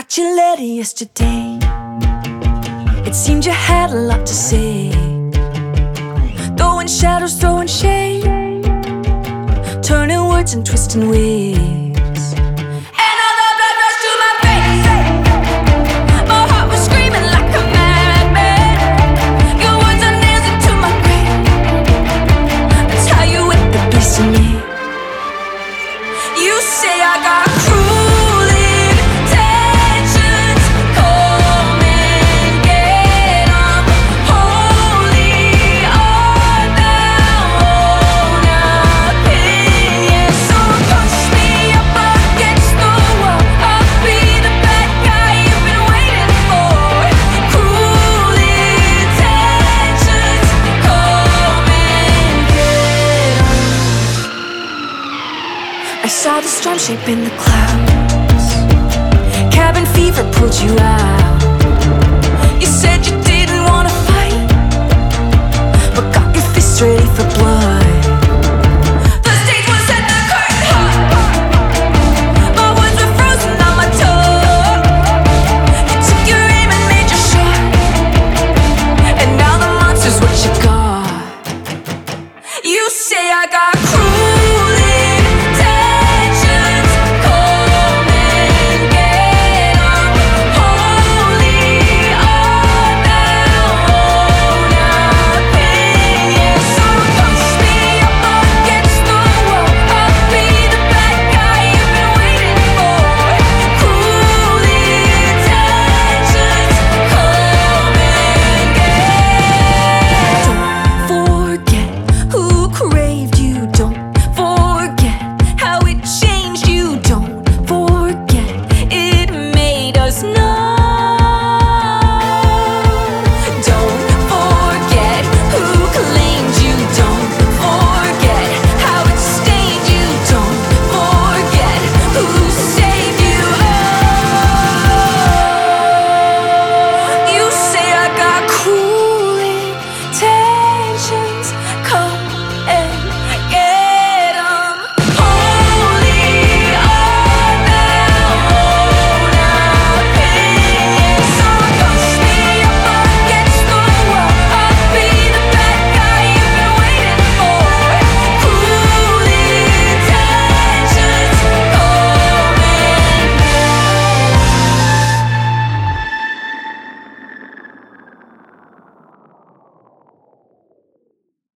Got your letter yesterday. It seemed you had a lot to say. Throwing shadows, throwing shade, turning words and twisting ways. And all the blood rushed to my face. My heart was screaming like a madman. Your words are nails into my brain. That's how you whip the beast in me. You say I got cruel intentions. Come and get 'em. Holy are thou own opinion. So push me up against the wall. I'll be the bad guy you've been waiting for. Cruel intentions. Come and get 'em. I saw the storm shape in the clouds. Cabin fever pulled you out. You said you didn't wanna fight, but got your fists ready for blood. The stage was set, the curtain hung. My words were frozen on my tongue. You took your aim and made your shot, and now the monster's what you got. You say I got cruel intentions. Come and get 'em. Holy are thou own opinion. So push me up against the wall. I'll be the bad guy you've been waiting for. Cruel intentions. Come and get 'em. Don't forget who craved you. Don't forget how it changed you. Don't forget it made us numb. Don't forget who claimed you. Don't forget how it stained you. Don't forget who said